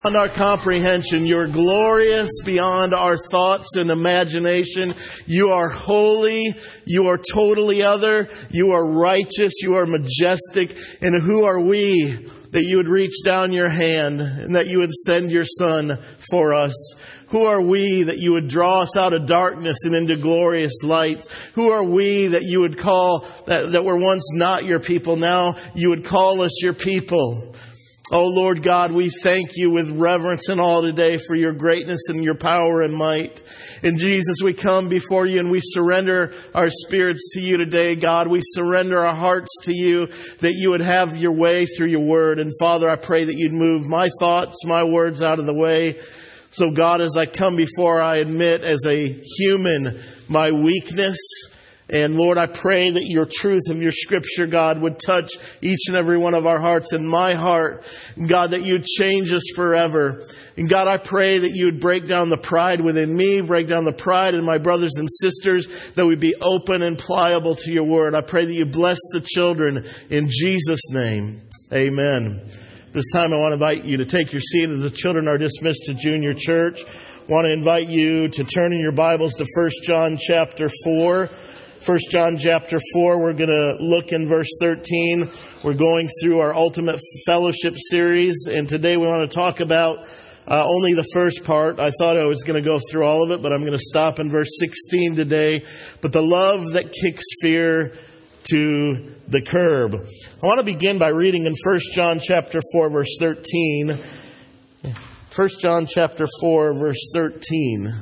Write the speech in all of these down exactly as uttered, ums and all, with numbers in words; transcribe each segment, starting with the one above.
Beyond our comprehension. You're glorious beyond our thoughts and imagination. You are holy. You are totally other. You are righteous. You are majestic. And who are we that you would reach down your hand and that you would send your Son for us? Who are we that you would draw us out of darkness and into glorious light? Who are we that you would call, that, that were once not your people, now you would call us your people? Oh, Lord God, we thank you with reverence and awe today for your greatness and your power and might. In Jesus, we come before you and we surrender our spirits to you today, God. We surrender our hearts to you, that you would have your way through your word. And Father, I pray that you'd move my thoughts, my words out of the way. So God, as I come before, I admit as a human my weakness. And Lord, I pray that your truth of your scripture, God, would touch each and every one of our hearts and my heart. God, that you'd change us forever. And God, I pray that you would break down the pride within me, break down the pride in my brothers and sisters, that we'd be open and pliable to your word. I pray that you bless the children in Jesus' name. Amen. This time I want to invite you to take your seat as the children are dismissed to junior church. I want to invite you to turn in your Bibles to First John chapter four. First John chapter four, we're going to look in verse thirteen. We're going through our Ultimate Fellowship series, and today we want to talk about uh, only the first part. I thought I was going to go through all of it, but I'm going to stop in verse sixteen today. But the love that kicks fear to the curb. I want to begin by reading in First John chapter four, verse thirteen. First John chapter four, verse thirteen.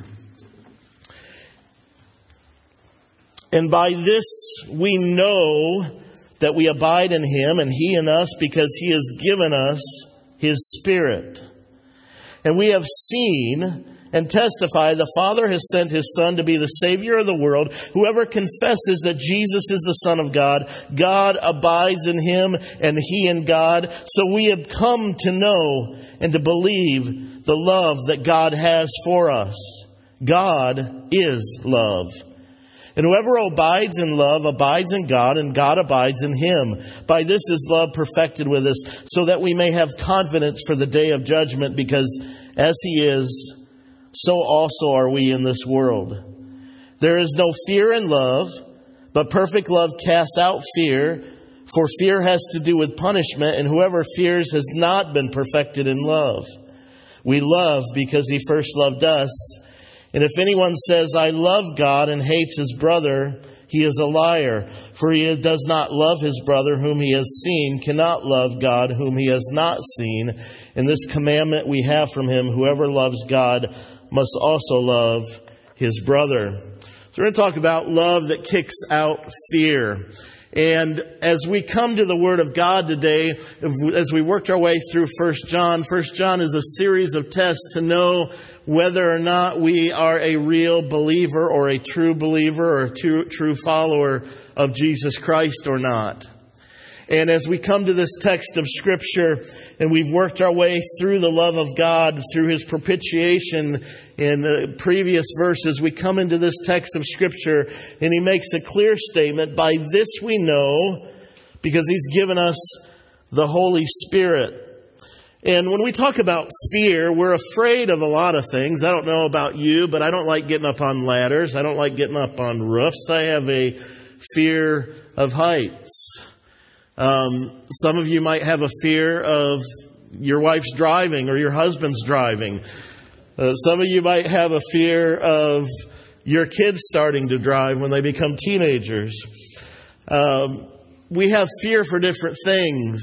And by this we know that we abide in him and he in us, because he has given us his Spirit. And we have seen and testify the Father has sent his Son to be the Savior of the world. Whoever confesses that Jesus is the Son of God, God abides in him and he in God. So we have come to know and to believe the love that God has for us. God is love. And whoever abides in love abides in God, and God abides in him. By this is love perfected with us, so that we may have confidence for the day of judgment, because as he is, so also are we in this world. There is no fear in love, but perfect love casts out fear, for fear has to do with punishment, and whoever fears has not been perfected in love. We love because he first loved us. And if anyone says, I love God, and hates his brother, he is a liar. For he does not love his brother whom he has seen, cannot love God whom he has not seen. And this commandment we have from him, whoever loves God must also love his brother. So we're going to talk about love that kicks out fear. And as we come to the Word of God today, as we worked our way through First John, First John is a series of tests to know whether or not we are a real believer or a true believer or a true, true follower of Jesus Christ or not. And as we come to this text of Scripture and we've worked our way through the love of God, through his propitiation in the previous verses, we come into this text of Scripture and he makes a clear statement. By this we know, because he's given us the Holy Spirit. And when we talk about fear, we're afraid of a lot of things. I don't know about you, but I don't like getting up on ladders. I don't like getting up on roofs. I have a fear of heights. Um, some of you might have a fear of your wife's driving or your husband's driving. Uh, some of you might have a fear of your kids starting to drive when they become teenagers. Um, we have fear for different things.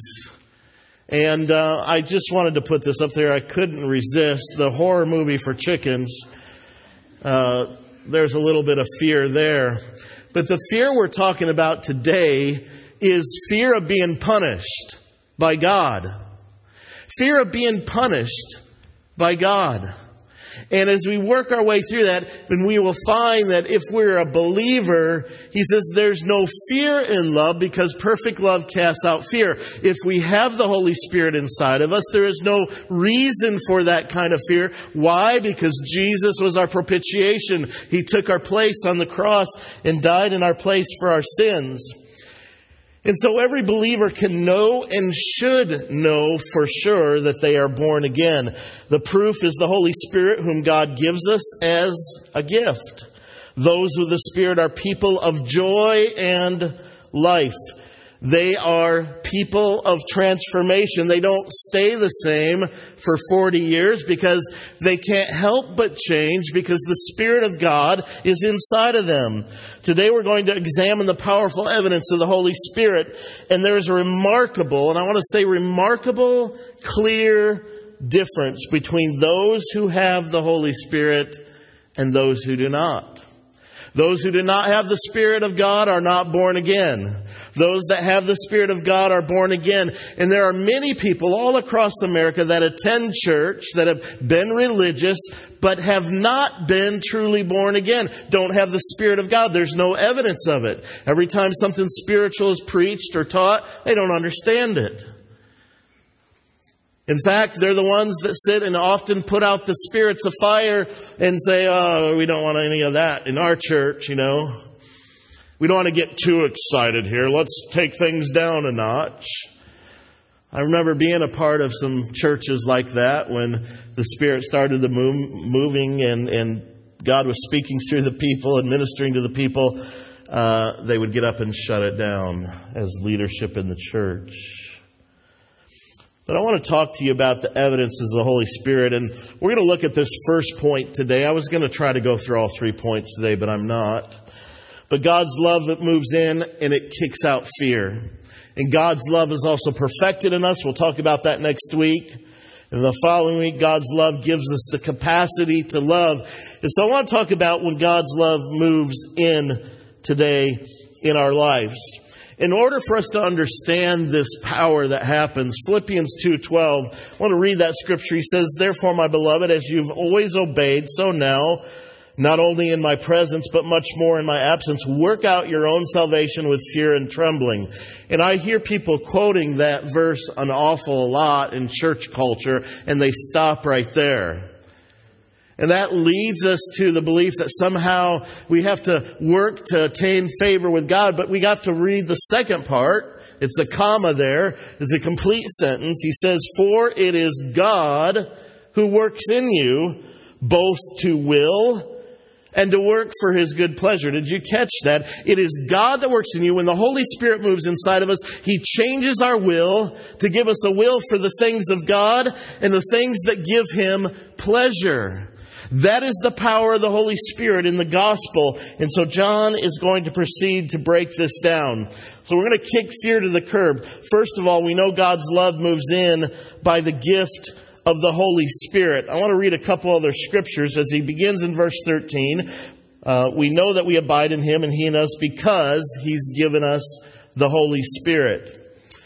And uh, I just wanted to put this up there. I couldn't resist. The horror movie for chickens, uh, there's a little bit of fear there. But the fear we're talking about today is fear of being punished by God. Fear of being punished by God. And as we work our way through that, then we will find that if we're a believer, he says there's no fear in love because perfect love casts out fear. If we have the Holy Spirit inside of us, there is no reason for that kind of fear. Why? Because Jesus was our propitiation. He took our place on the cross and died in our place for our sins. And so every believer can know and should know for sure that they are born again. The proof is the Holy Spirit, whom God gives us as a gift. Those with the Spirit are people of joy and life. They are people of transformation. They don't stay the same for forty years because they can't help but change because the Spirit of God is inside of them. Today we're going to examine the powerful evidence of the Holy Spirit. And there's a remarkable, and I want to say remarkable, clear difference between those who have the Holy Spirit and those who do not. Those who do not have the Spirit of God are not born again. Those that have the Spirit of God are born again. And there are many people all across America that attend church, that have been religious, but have not been truly born again. Don't have the Spirit of God. There's no evidence of it. Every time something spiritual is preached or taught, they don't understand it. In fact, they're the ones that sit and often put out the spirits of fire and say, oh, we don't want any of that in our church, you know. We don't want to get too excited here. Let's take things down a notch. I remember being a part of some churches like that when the Spirit started the move, moving and, and God was speaking through the people and ministering to the people. Uh, they would get up and shut it down as leadership in the church. But I want to talk to you about the evidences of the Holy Spirit. And we're going to look at this first point today. I was going to try to go through all three points today, but I'm not. But God's love, it moves in and it kicks out fear. And God's love is also perfected in us. We'll talk about that next week. And the following week, God's love gives us the capacity to love. And so I want to talk about when God's love moves in today in our lives. In order for us to understand this power that happens, Philippians two twelve, I want to read that scripture. He says, therefore, my beloved, as you've always obeyed, so now, not only in my presence, but much more in my absence, work out your own salvation with fear and trembling. And I hear people quoting that verse an awful lot in church culture, and they stop right there. And that leads us to the belief that somehow we have to work to attain favor with God. But we got to read the second part. It's a comma there. It's a complete sentence. He says, for it is God who works in you both to will and to work for His good pleasure. Did you catch that? It is God that works in you. When the Holy Spirit moves inside of us, He changes our will to give us a will for the things of God and the things that give Him pleasure. That is the power of the Holy Spirit in the gospel. And so John is going to proceed to break this down. So we're going to kick fear to the curb. First of all, we know God's love moves in by the gift of the Holy Spirit. I want to read a couple other scriptures as he begins in verse thirteen. Uh, we know that we abide in Him and He in us because He's given us the Holy Spirit.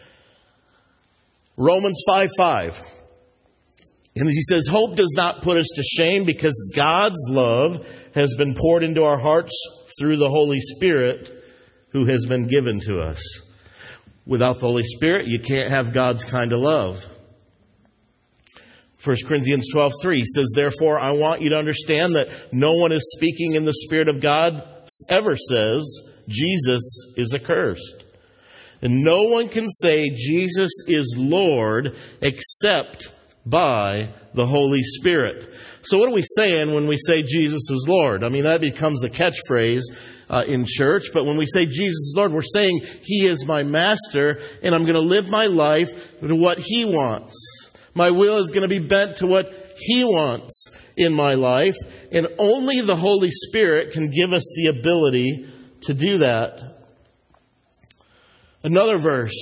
Romans five five. And he says, hope does not put us to shame because God's love has been poured into our hearts through the Holy Spirit who has been given to us. Without the Holy Spirit, you can't have God's kind of love. First Corinthians twelve three says, therefore, I want you to understand that no one is speaking in the Spirit of God ever says Jesus is accursed. And no one can say Jesus is Lord except by the Holy Spirit. So what are we saying when we say Jesus is Lord? I mean, that becomes a catchphrase uh, in church. But when we say Jesus is Lord, we're saying He is my master and I'm going to live my life to what He wants. My will is going to be bent to what He wants in my life. And only the Holy Spirit can give us the ability to do that. Another verse.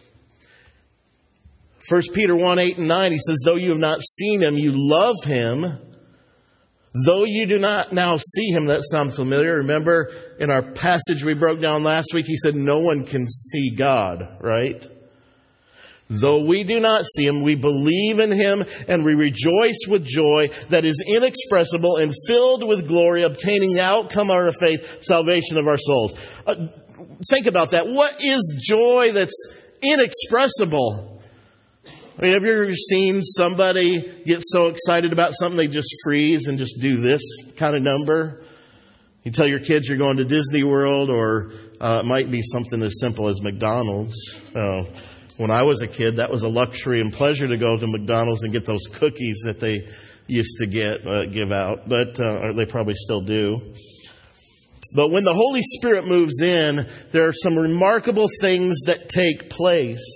First Peter one, eight and nine, he says, though you have not seen Him, you love Him. Though you do not now see Him, that sounds familiar. Remember in our passage we broke down last week, he said no one can see God, right? Though we do not see Him, we believe in Him and we rejoice with joy that is inexpressible and filled with glory, obtaining the outcome of our faith, salvation of our souls. Uh, think about that. What is joy that's inexpressible? I mean, have you ever seen somebody get so excited about something they just freeze and just do this kind of number? You tell your kids you're going to Disney World, or uh, it might be something as simple as McDonald's. Uh, when I was a kid, that was a luxury and pleasure to go to McDonald's and get those cookies that they used to get uh, give out, but uh, or they probably still do. But when the Holy Spirit moves in, there are some remarkable things that take place.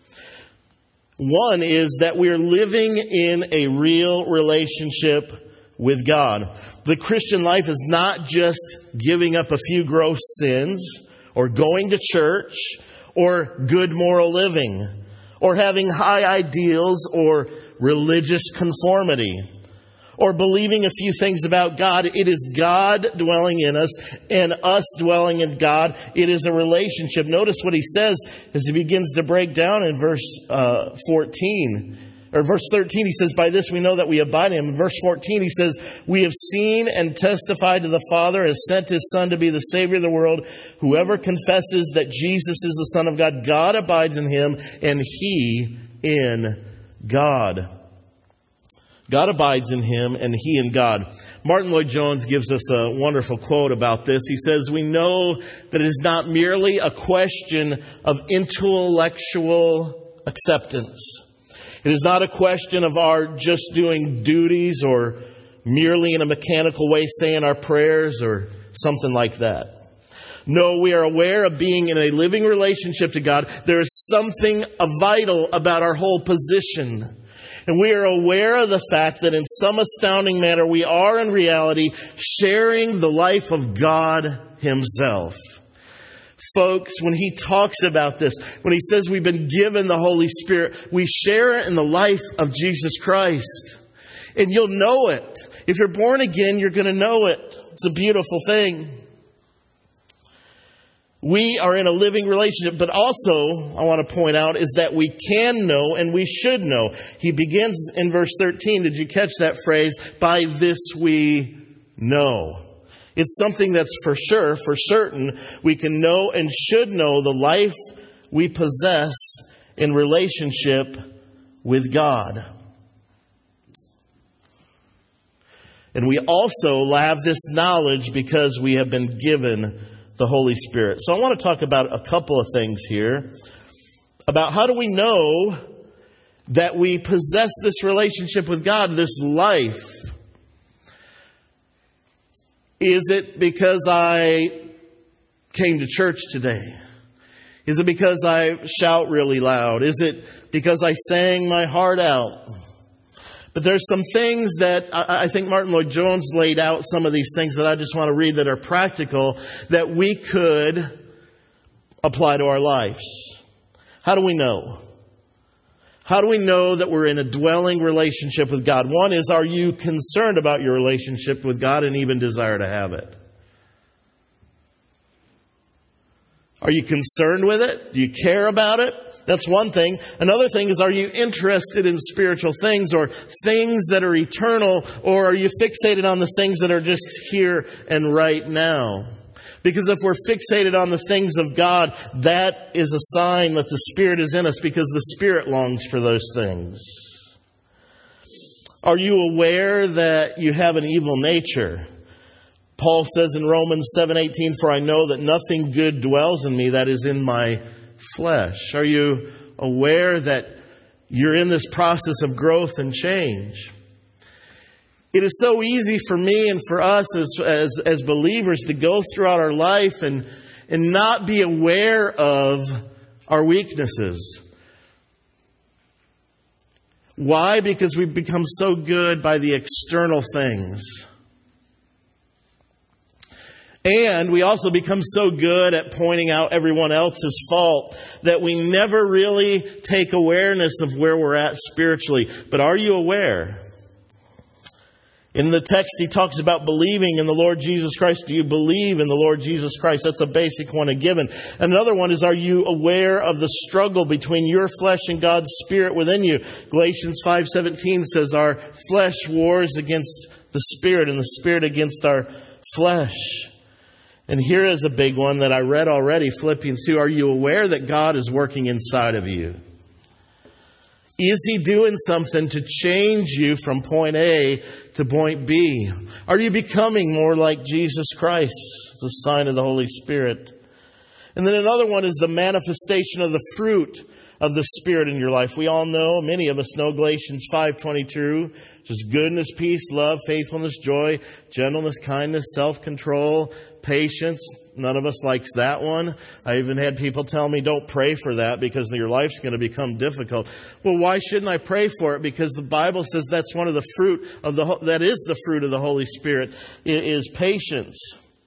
One is that we're living in a real relationship with God. The Christian life is not just giving up a few gross sins, or going to church, or good moral living, or having high ideals, or religious conformity, or believing a few things about God. It is God dwelling in us and us dwelling in God. It is a relationship. Notice what he says as he begins to break down in verse uh, fourteen. Or verse thirteen, he says, by this we know that we abide in him. In verse fourteen, he says, we have seen and testified to the Father has sent his Son to be the Savior of the world. Whoever confesses that Jesus is the Son of God, God abides in him and he in God. God abides in him and he in God. Martin Lloyd-Jones gives us a wonderful quote about this. He says, we know that it is not merely a question of intellectual acceptance. It is not a question of our just doing duties or merely in a mechanical way saying our prayers or something like that. No, we are aware of being in a living relationship to God. There is something vital about our whole position. And we are aware of the fact that in some astounding manner, we are in reality sharing the life of God himself. Folks, when he talks about this, when he says we've been given the Holy Spirit, we share in the life of Jesus Christ. And you'll know it. If you're born again, you're going to know it. It's a beautiful thing. We are in a living relationship, but also, I want to point out, is that we can know and we should know. He begins in verse thirteen. Did you catch that phrase? By this we know. It's something that's for sure, for certain. We can know and should know the life we possess in relationship with God. And we also have this knowledge because we have been given the Holy Spirit. So I want to talk about a couple of things here about how do we know that we possess this relationship with God, this life. Is it because I came to church today? Is it because I shout really loud? Is it because I sang my heart out? But there's some things that I think Martin Lloyd-Jones laid out, some of these things that I just want to read that are practical that we could apply to our lives. How do we know? How do we know that we're in a dwelling relationship with God? One is, are you concerned about your relationship with God and even desire to have it? Are you concerned with it? Do you care about it? That's one thing. Another thing is, are you interested in spiritual things or things that are eternal, or are you fixated on the things that are just here and right now? Because if we're fixated on the things of God, that is a sign that the Spirit is in us, because the Spirit longs for those things. Are you aware that you have an evil nature? Paul says in Romans seven eighteen, for I know that nothing good dwells in me, that is in my flesh. Are you aware that you're in this process of growth and change? It is so easy for me and for us as, as, as believers to go throughout our life and, and not be aware of our weaknesses. Why? Because we've become so good by the external things. And we also become so good at pointing out everyone else's fault that we never really take awareness of where we're at spiritually. But are you aware? In the text, he talks about believing in the Lord Jesus Christ. Do you believe in the Lord Jesus Christ? That's a basic one, a given. Another one is, are you aware of the struggle between your flesh and God's Spirit within you? Galatians five seventeen says our flesh wars against the Spirit and the Spirit against our flesh. And here is a big one that I read already, Philippians two. Are you aware that God is working inside of you? Is He doing something to change you from point A to point B? Are you becoming more like Jesus Christ? It's a sign of the Holy Spirit. And then another one is the manifestation of the fruit of the Spirit in your life. We all know, many of us know Galatians five twenty-two, which is goodness, peace, love, faithfulness, joy, gentleness, kindness, self-control, patience. None of us likes that one. I even had people tell me, don't pray for that because your life's going to become difficult. Well, why shouldn't I pray for it? Because the Bible says that's one of the fruit of the, that is the fruit of the Holy Spirit, is patience.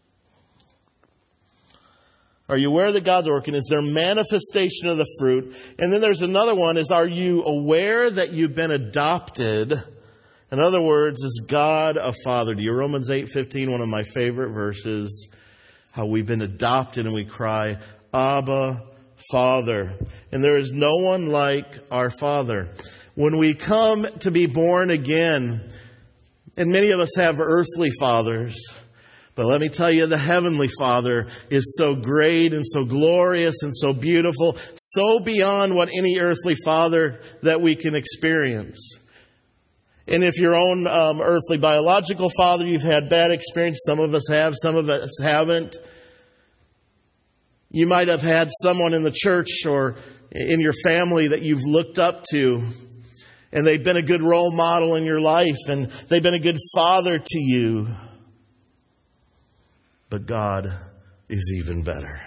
Are you aware that God's working? Is there manifestation of the fruit? And then there's another one is, are you aware that you've been adopted? In other words, is God a father to you? Romans eight fifteen, one of my favorite verses. How we've been adopted and we cry, Abba, Father. And there is no one like our Father. When we come to be born again, and many of us have earthly fathers, but let me tell you, the Heavenly Father is so great and so glorious and so beautiful, so beyond what any earthly father that we can experience. And if your own um, earthly biological father, you've had bad experience, some of us have, some of us haven't. You might have had someone in the church or in your family that you've looked up to, and they've been a good role model in your life, and they've been a good father to you. But God is even better.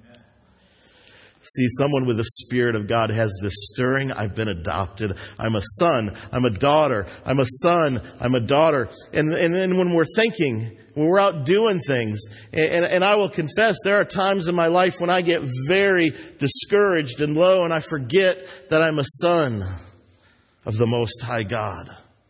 See, someone with the Spirit of God has this stirring. I've been adopted. I'm a son. I'm a daughter. I'm a son. I'm a daughter. And, and then when we're thinking, when we're out doing things, and, and I will confess, there are times in my life when I get very discouraged and low, and I forget that I'm a son of the Most High God.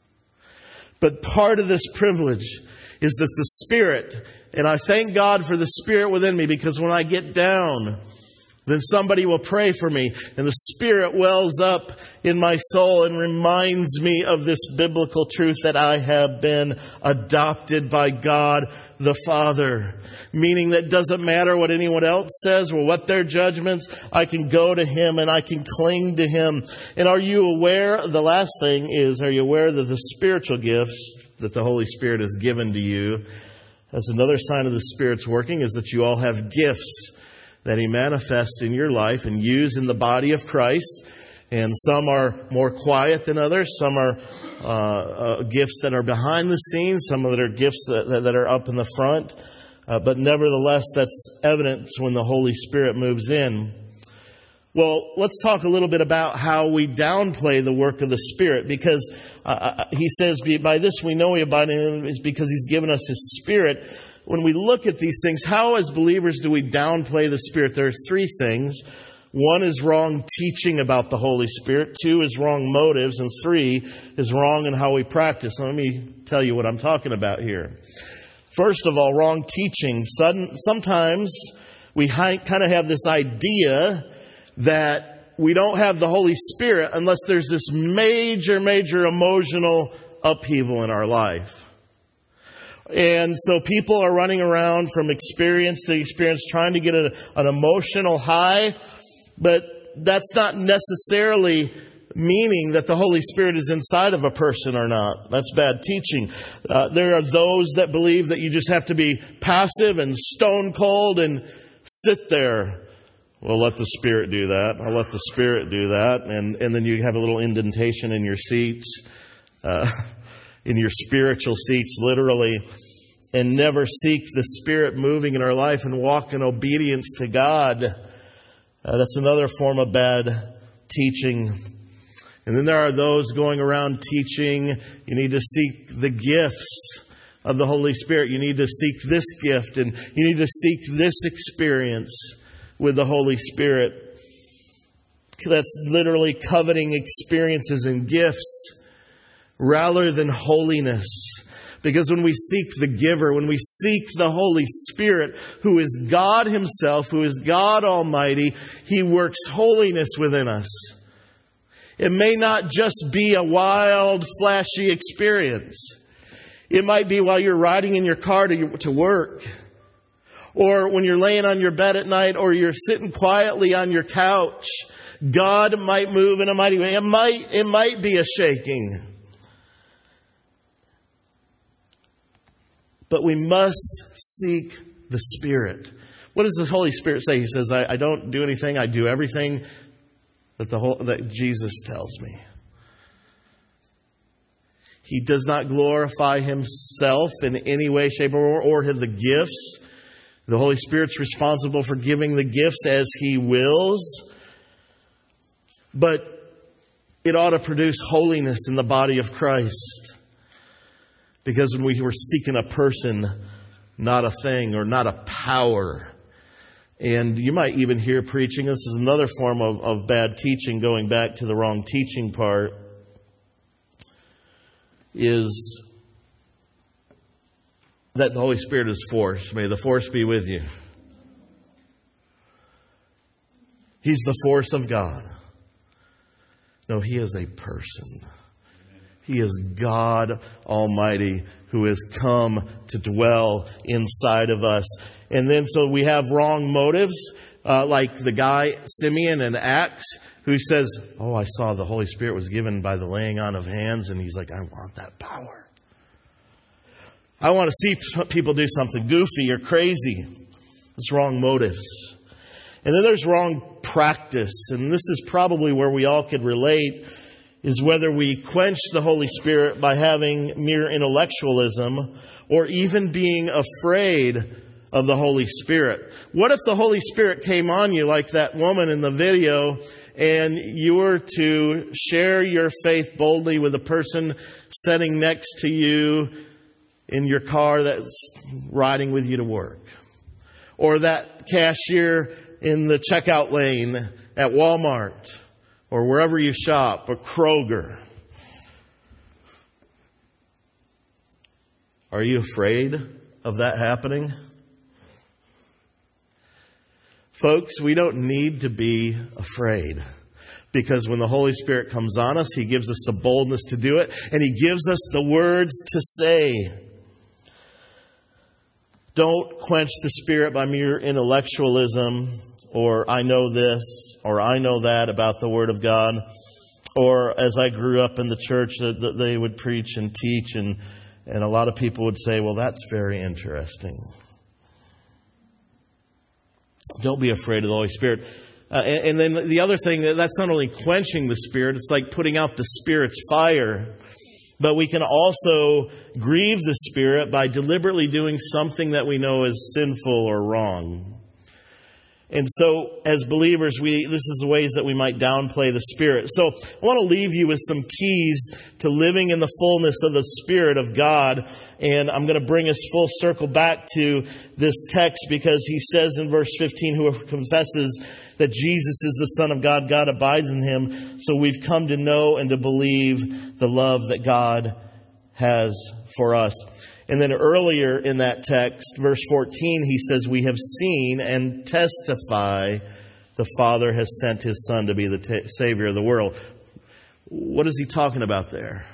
But part of this privilege is that the Spirit, and I thank God for the Spirit within me, because when I get down, then somebody will pray for me, and the Spirit wells up in my soul and reminds me of this biblical truth that I have been adopted by God the Father. Meaning that doesn't matter what anyone else says or what their judgments, I can go to Him and I can cling to Him. And are you aware, the last thing is, are you aware that the spiritual gifts that the Holy Spirit has given to you, that's another sign of the Spirit's working, is that you all have gifts that He manifests in your life and use in the body of Christ. And some are more quiet than others. Some are uh, uh, gifts that are behind the scenes. Some that are gifts that, that are up in the front. Uh, but nevertheless, that's evidence when the Holy Spirit moves in. Well, let's talk a little bit about how we downplay the work of the Spirit. Because uh, He says, by this we know we abide in Him is because He's given us His Spirit. When we look at these things, how as believers do we downplay the Spirit? There are three things. One is wrong teaching about the Holy Spirit. Two is wrong motives. And three is wrong in how we practice. So let me tell you what I'm talking about here. First of all, wrong teaching. Sudden, sometimes we hi- kind of have this idea that we don't have the Holy Spirit unless there's this major, major emotional upheaval in our life. And so people are running around from experience to experience trying to get a, an emotional high. But that's not necessarily meaning that the Holy Spirit is inside of a person or not. That's bad teaching. Uh, there are those that believe that you just have to be passive and stone cold and sit there. Well, let the Spirit do that. I'll let the Spirit do that. And, and then you have a little indentation in your seats. Uh, in your spiritual seats, literally, and never seek the Spirit moving in our life and walk in obedience to God. Uh, that's another form of bad teaching. And then there are those going around teaching you need to seek the gifts of the Holy Spirit. You need to seek this gift and you need to seek this experience with the Holy Spirit. That's literally coveting experiences and gifts rather than holiness. Because when we seek the giver, when we seek the Holy Spirit, who is God Himself, who is God Almighty, He works holiness within us. It may not just be a wild, flashy experience. It might be while you're riding in your car to, to work, or when you're laying on your bed at night, or you're sitting quietly on your couch. God might move in a mighty way. It might, it might be a shaking. But we must seek the Spirit. What does the Holy Spirit say? He says, I, I don't do anything. I do everything that the whole, that Jesus tells me. He does not glorify himself in any way, shape, or, or the gifts. The Holy Spirit's responsible for giving the gifts as he wills. But it ought to produce holiness in the body of Christ. Because when we were seeking a person, not a thing or not a power. And you might even hear preaching. This is another form of, of bad teaching, going back to the wrong teaching part. Is that the Holy Spirit is force. May the force be with you. He's the force of God. No, he is a person. He is God Almighty who has come to dwell inside of us. And then so we have wrong motives, uh, like the guy, Simeon in Acts, who says, oh, I saw the Holy Spirit was given by the laying on of hands. And he's like, I want that power. I want to see people do something goofy or crazy. It's wrong motives. And then there's wrong practice. And this is probably where we all could relate, is whether we quench the Holy Spirit by having mere intellectualism or even being afraid of the Holy Spirit. What if the Holy Spirit came on you like that woman in the video, and you were to share your faith boldly with a person sitting next to you in your car that's riding with you to work? Or that cashier in the checkout lane at Walmart or wherever you shop, or Kroger. Are you afraid of that happening? Folks, we don't need to be afraid, because when the Holy Spirit comes on us, he gives us the boldness to do it, and he gives us the words to say. Don't quench the Spirit by mere intellectualism, or I know this, or I know that about the Word of God. Or as I grew up in the church, that they would preach and teach, and, and a lot of people would say, well, that's very interesting. Don't be afraid of the Holy Spirit. Uh, and, and then the other thing, that's not only quenching the Spirit, it's like putting out the Spirit's fire. But we can also grieve the Spirit by deliberately doing something that we know is sinful or wrong. And so, as believers, we this is the ways that we might downplay the Spirit. So, I want to leave you with some keys to living in the fullness of the Spirit of God. And I'm going to bring us full circle back to this text, because he says in verse fifteen, whoever confesses that Jesus is the Son of God, God abides in him. So we've come to know and to believe the love that God has for us. And then earlier in that text, verse fourteen, he says, we have seen and testify the Father has sent his Son to be the t- Savior of the world. What is he talking about there?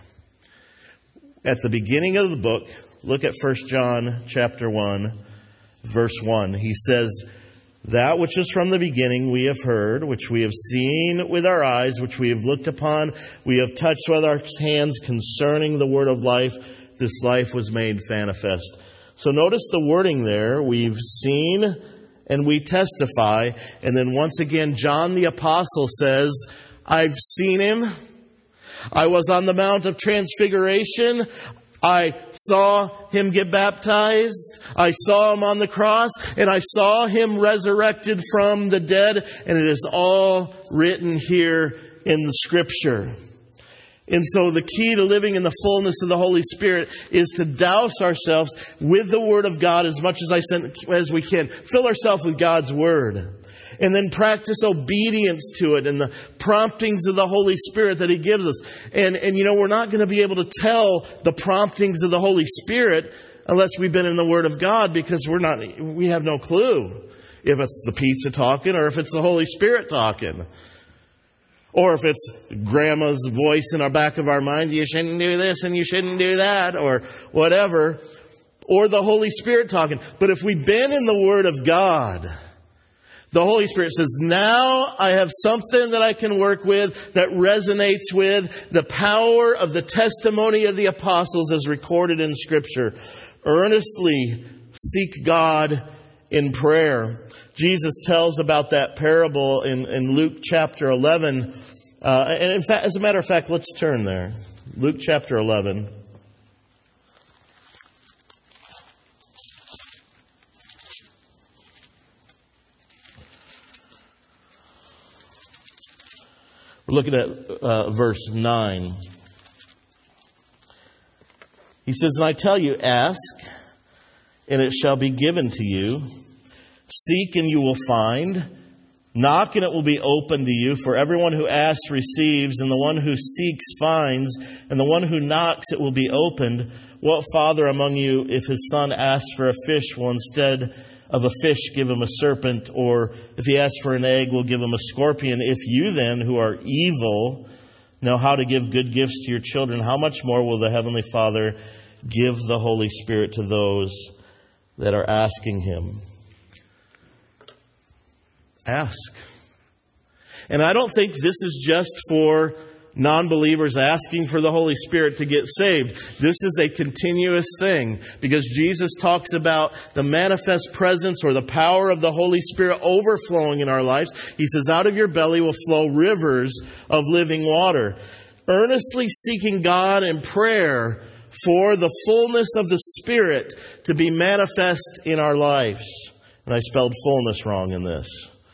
At the beginning of the book, look at First John chapter one, verse one. He says, that which is from the beginning we have heard, which we have seen with our eyes, which we have looked upon, we have touched with our hands concerning the word of life. This life was made manifest. So notice the wording there. We've seen and we testify. And then once again, John the Apostle says, I've seen him. I was on the Mount of Transfiguration. I saw him get baptized. I saw him on the cross, and I saw him resurrected from the dead. And it is all written here in the Scripture. And so the key to living in the fullness of the Holy Spirit is to douse ourselves with the Word of God as much as I send, as we can. Fill ourselves with God's Word. And then practice obedience to it and the promptings of the Holy Spirit that He gives us. And, and you know, we're not going to be able to tell the promptings of the Holy Spirit unless we've been in the Word of God, because we're not, we have no clue if it's the pizza talking or if it's the Holy Spirit talking. Or if it's grandma's voice in our back of our minds, you shouldn't do this and you shouldn't do that, or whatever. Or the Holy Spirit talking. But if we've been in the Word of God, The Holy Spirit says, now I have something that I can work with that resonates with the power of the testimony of the apostles as recorded in Scripture. Earnestly seek God in prayer. Jesus tells about that parable in, in Luke chapter eleven. Uh, and in fact, as a matter of fact, let's turn there. Luke chapter eleven. We're looking at uh, verse nine. He says, and I tell you, ask, and it shall be given to you. Seek, and you will find. Knock, and it will be opened to you. For everyone who asks receives, and the one who seeks finds, and the one who knocks it will be opened. What father among you, if his son asks for a fish, will instead of a fish give him a serpent? Or if he asks for an egg, will give him a scorpion? If you then, who are evil, know how to give good gifts to your children, how much more will the Heavenly Father give the Holy Spirit to those that are asking Him? Ask. And I don't think this is just for non-believers asking for the Holy Spirit to get saved. This is a continuous thing, because Jesus talks about the manifest presence or the power of the Holy Spirit overflowing in our lives. He says, out of your belly will flow rivers of living water. Earnestly seeking God in prayer for the fullness of the Spirit to be manifest in our lives. And I spelled fullness wrong in this.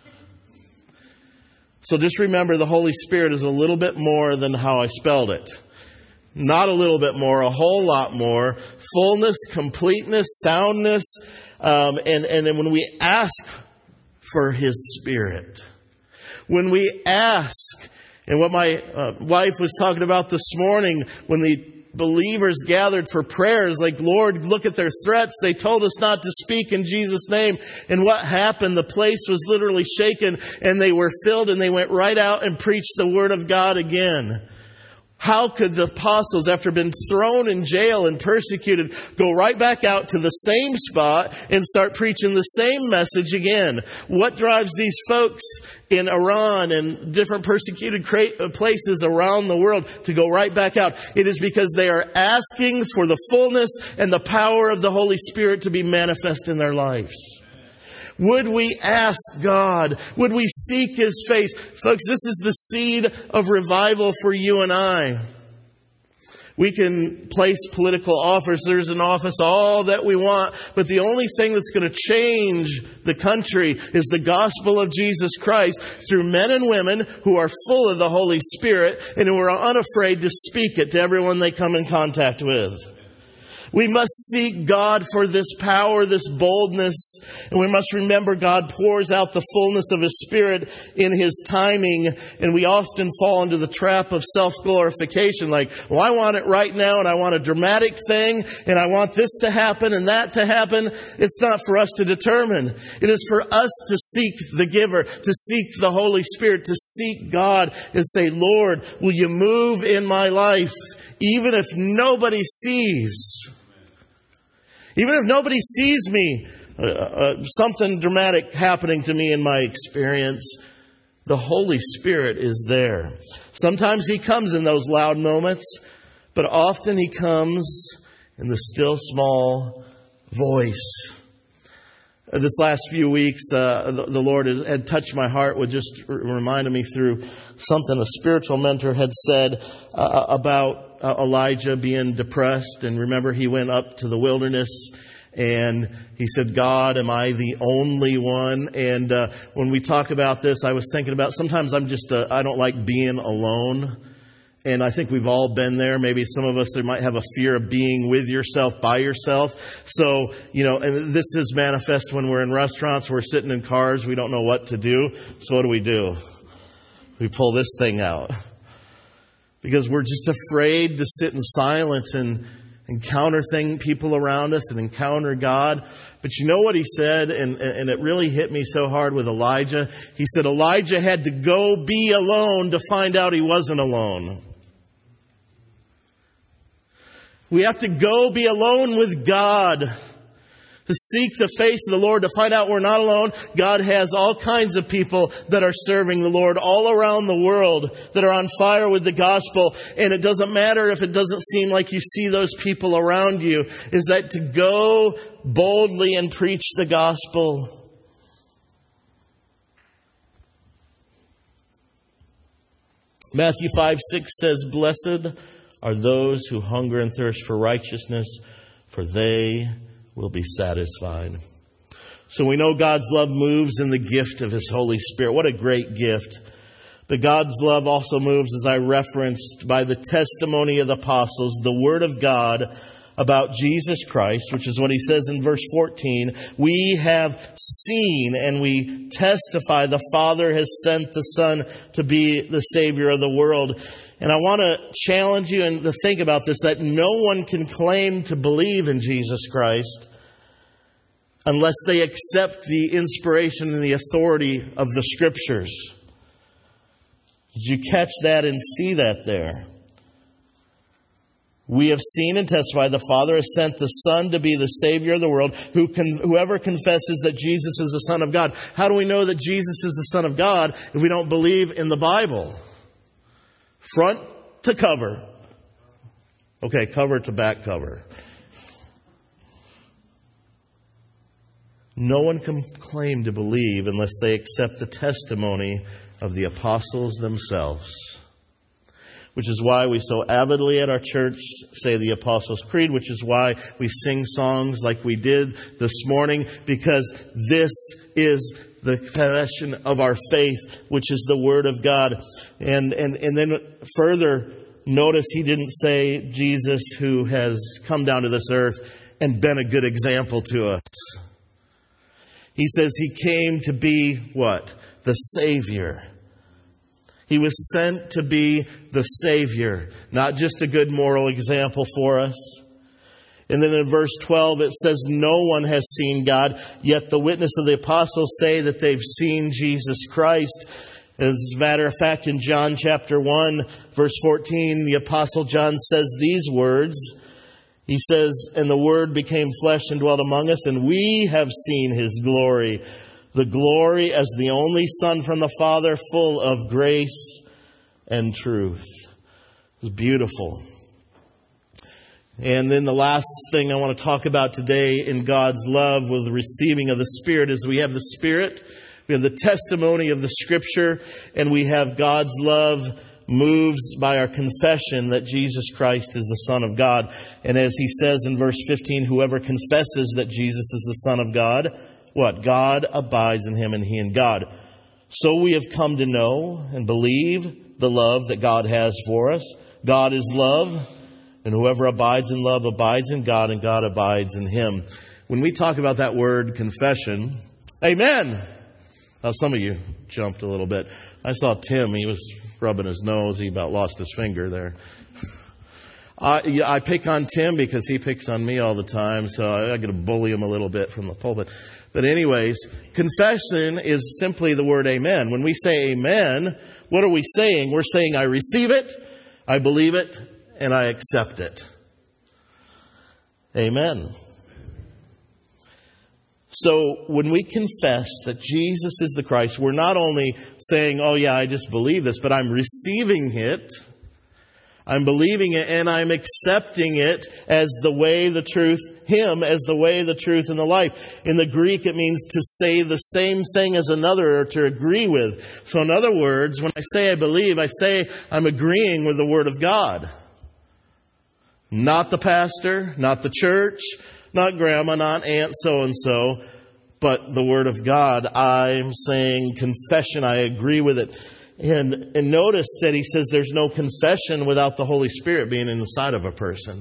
So just remember, the Holy Spirit is a little bit more than how I spelled it. Not a little bit more, a whole lot more. Fullness, completeness, soundness. Um, and, and then when we ask for His Spirit, when we ask, and what my uh, wife was talking about this morning, when the believers gathered for prayers, like, Lord, look at their threats. They told us not to speak in Jesus' name. And what happened? The place was literally shaken, and they were filled, and they went right out and preached the Word of God again. How could the apostles, after being thrown in jail and persecuted, go right back out to the same spot and start preaching the same message again? What drives these folks in Iran and different persecuted places around the world to go right back out? It is because they are asking for the fullness and the power of the Holy Spirit to be manifest in their lives. Would we ask God? Would we seek His face? Folks, this is the seed of revival for you and I. We can place political officers in office all that we want, but the only thing that's going to change the country is the gospel of Jesus Christ through men and women who are full of the Holy Spirit and who are unafraid to speak it to everyone they come in contact with. We must seek God for this power, this boldness. And we must remember God pours out the fullness of His Spirit in His timing. And we often fall into the trap of self-glorification. Like, well, I want it right now, and I want a dramatic thing, and I want this to happen and that to happen. It's not for us to determine. It is for us to seek the giver, to seek the Holy Spirit, to seek God and say, Lord, will you move in my life? Even if nobody sees. Even if nobody sees me, uh, uh, something dramatic happening to me in my experience, the Holy Spirit is there. Sometimes He comes in those loud moments, but often He comes in the still small voice. Uh, this last few weeks, uh, the, the Lord had, had touched my heart with just r- reminding me through something a spiritual mentor had said uh, about Uh, Elijah being depressed. And remember, he went up to the wilderness and he said, God, am I the only one? And uh, when we talk about this, I was thinking about, sometimes I'm just, uh, I don't like being alone. And I think we've all been there. Maybe some of us, there might have a fear of being with yourself, by yourself. So, you know, and this is manifest when we're in restaurants, we're sitting in cars, we don't know what to do. So what do we do? We pull this thing out. Because we're just afraid to sit in silence and encounter thing, people around us and encounter God. But you know what he said? And, and it really hit me so hard with Elijah. He said Elijah had to go be alone to find out he wasn't alone. We have to go be alone with God To seek the face of the Lord, to find out we're not alone. God has all kinds of people that are serving the Lord all around the world, that are on fire with the gospel. And it doesn't matter if it doesn't seem like you see those people around you. Is that to go boldly and preach the gospel. Matthew five six says, "Blessed are those who hunger and thirst for righteousness, for they will be satisfied." So we know God's love moves in the gift of His Holy Spirit. What a great gift. But God's love also moves, as I referenced, by the testimony of the apostles, the Word of God about Jesus Christ, which is what He says in verse fourteen. We have seen and we testify the Father has sent the Son to be the Savior of the world. And I want to challenge you and to think about this, that no one can claim to believe in Jesus Christ unless they accept the inspiration and the authority of the Scriptures. Did you catch that and see that there? We have seen and testified the Father has sent the Son to be the Savior of the world. Who can, whoever confesses that Jesus is the Son of God. How do we know that Jesus is the Son of God if we don't believe in the Bible? Front to cover. Okay, cover to back cover. No one can claim to believe unless they accept the testimony of the apostles themselves. Which is why we so avidly at our church say the Apostles' Creed, which is why we sing songs like we did this morning, because this is the confession of our faith, which is the Word of God. And, and, and then further, notice he didn't say Jesus who has come down to this earth and been a good example to us. He says He came to be what? The Savior. He was sent to be the Savior, not just a good moral example for us. And then in verse twelve it says, no one has seen God, yet the witness of the apostles say that they've seen Jesus Christ. As a matter of fact, in John chapter one, verse fourteen, the apostle John says these words. He says, and the Word became flesh and dwelt among us, and we have seen His glory. The glory as the only Son from the Father, full of grace and truth. It's beautiful. And then the last thing I want to talk about today in God's love with the receiving of the Spirit is we have the Spirit, we have the testimony of the Scripture, and we have God's love moves by our confession that Jesus Christ is the Son of God. And as He says in verse fifteen, whoever confesses that Jesus is the Son of God, what? God abides in him and he in God. So we have come to know and believe the love that God has for us. God is love, and whoever abides in love abides in God, and God abides in him. When we talk about that word confession, amen. Now, some of you jumped a little bit. I saw Tim. He was rubbing his nose. He about lost his finger there. I, I pick on Tim because he picks on me all the time, so I, I got to bully him a little bit from the pulpit. But anyways, confession is simply the word amen. When we say amen, what are we saying? We're saying I receive it, I believe it, and I accept it. Amen. So when we confess that Jesus is the Christ, we're not only saying, oh yeah, I just believe this, but I'm receiving it. I'm believing it and I'm accepting it as the way, the truth, Him as the way, the truth, and the life. In the Greek, it means to say the same thing as another or to agree with. So in other words, when I say I believe, I say I'm agreeing with the Word of God. Not the pastor, not the church, not grandma, not aunt so-and-so, but the Word of God. I'm saying confession, I agree with it. And, and notice that he says there's no confession without the Holy Spirit being inside of a person.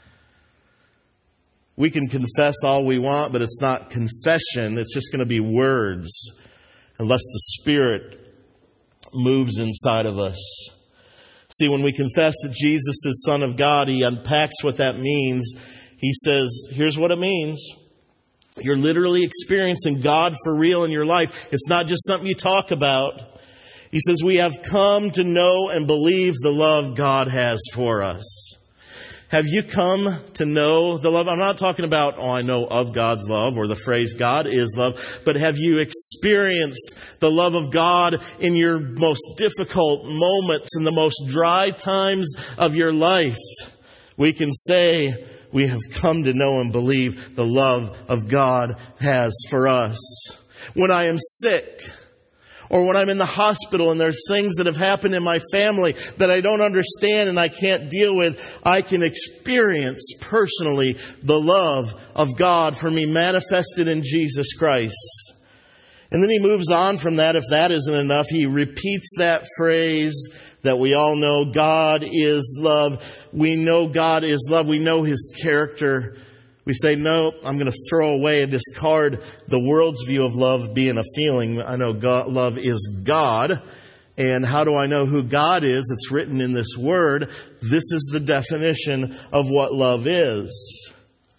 We can confess all we want, but it's not confession. It's just going to be words unless the Spirit moves inside of us. See, when we confess that Jesus is Son of God, he unpacks what that means. He says, here's what it means. You're literally experiencing God for real in your life. It's not just something you talk about. He says, we have come to know and believe the love God has for us. Have you come to know the love? I'm not talking about, oh, I know of God's love or the phrase God is love, but have you experienced the love of God in your most difficult moments, in the most dry times of your life? We can say we have come to know and believe the love of God has for us. When I am sick, or when I'm in the hospital and there's things that have happened in my family that I don't understand and I can't deal with, I can experience personally the love of God for me manifested in Jesus Christ. And then he moves on from that. If that isn't enough, he repeats that phrase that we all know, God is love. We know God is love. We know His character. We say, no, I'm going to throw away and discard the world's view of love being a feeling. I know God, love is God. And how do I know who God is? It's written in this word. This is the definition of what love is.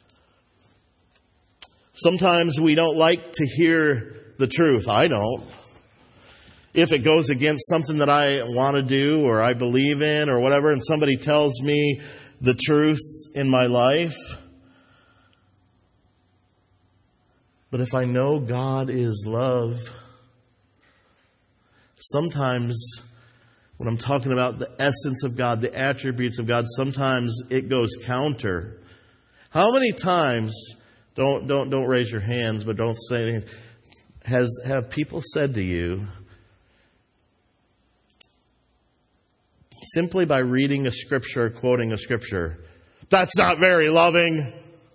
Sometimes we don't like to hear the truth. I don't. If it goes against something that I want to do or I believe in or whatever, and somebody tells me the truth in my life. But if I know God is love, sometimes when I'm talking about the essence of God, the attributes of God, sometimes it goes counter. How many times, don't don't don't raise your hands, but don't say anything, has have people said to you, simply by reading a scripture or quoting a scripture, that's not very loving?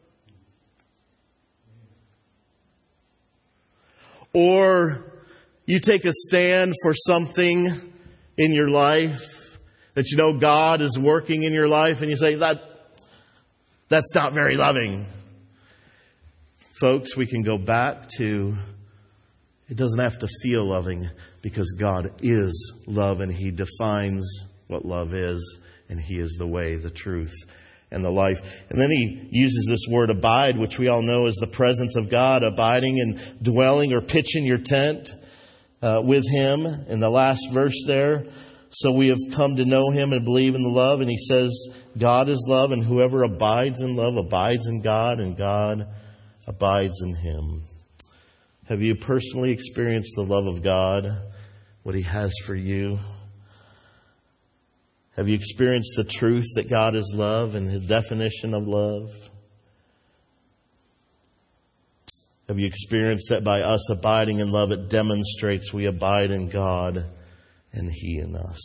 Or you take a stand for something in your life that you know God is working in your life and you say, that that's not very loving. Folks, we can go back to, it doesn't have to feel loving because God is love and He defines what love is and He is the way, the truth, and the life. And then he uses this word abide, which we all know is the presence of God, abiding and dwelling or pitching your tent uh, with Him. In the last verse there, so we have come to know Him and believe in the love. And he says, God is love, and whoever abides in love abides in God, and God abides in him. Have you personally experienced the love of God, what He has for you? Have you experienced the truth that God is love and His definition of love? Have you experienced that by us abiding in love, it demonstrates we abide in God and He in us?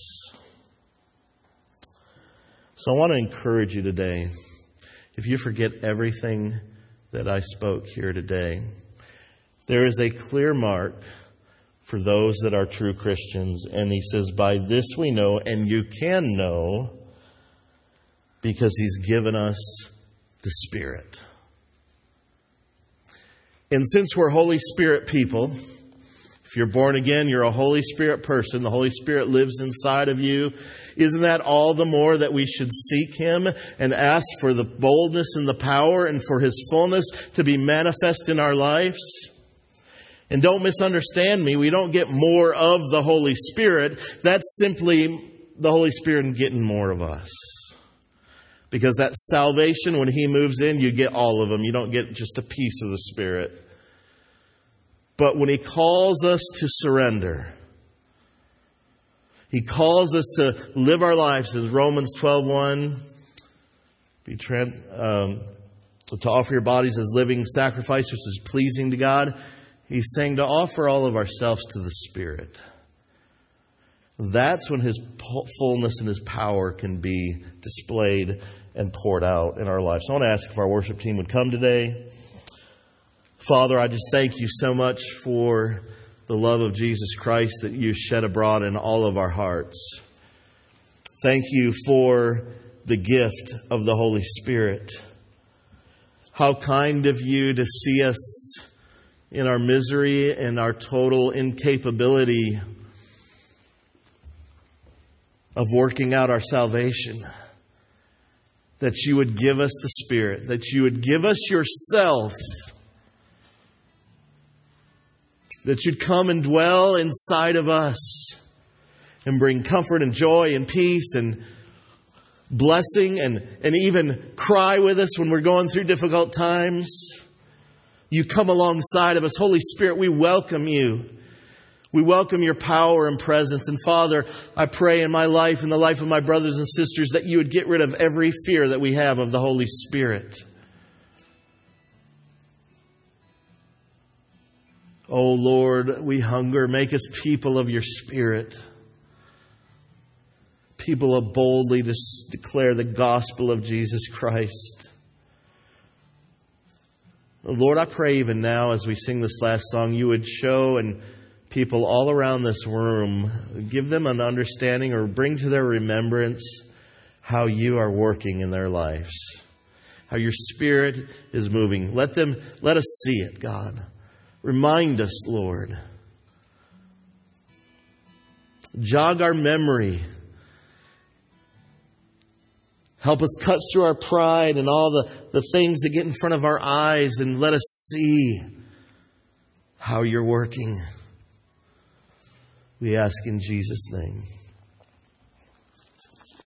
So I want to encourage you today, if you forget everything that I spoke here today, there is a clear mark for those that are true Christians. And he says, by this we know, and you can know, because He's given us the Spirit. And since we're Holy Spirit people, if you're born again, you're a Holy Spirit person. The Holy Spirit lives inside of you. Isn't that all the more that we should seek Him and ask for the boldness and the power and for His fullness to be manifest in our lives? And don't misunderstand me. We don't get more of the Holy Spirit. That's simply the Holy Spirit getting more of us. Because that salvation, when He moves in, you get all of Him. You don't get just a piece of the Spirit. But when He calls us to surrender, He calls us to live our lives, as Romans twelve one, be trans, um, to offer your bodies as living sacrifice, which is pleasing to God. He's saying to offer all of ourselves to the Spirit. That's when His fullness and His power can be displayed and poured out in our lives. So I want to ask if our worship team would come today. Father, I just thank You so much for the love of Jesus Christ that You shed abroad in all of our hearts. Thank You for the gift of the Holy Spirit. How kind of You to see us in our misery and our total incapability of working out our salvation. That You would give us the Spirit. That You would give us Yourself. That You'd come and dwell inside of us and bring comfort and joy and peace and blessing and, and even cry with us when we're going through difficult times. You come alongside of us. Holy Spirit, we welcome you. We welcome your power and presence. And Father, I pray in my life and the life of my brothers and sisters that you would get rid of every fear that we have of the Holy Spirit. Oh Lord, we hunger. Make us people of your Spirit. People of boldly to declare the gospel of Jesus Christ. Lord, I pray even now as we sing this last song, you would show and people all around this room, give them an understanding or bring to their remembrance how you are working in their lives, how your Spirit is moving. Let them, let us see it, God. Remind us, Lord. Jog our memory. Help us cut through our pride and all the, the things that get in front of our eyes, and let us see how you're working. We ask in Jesus' name.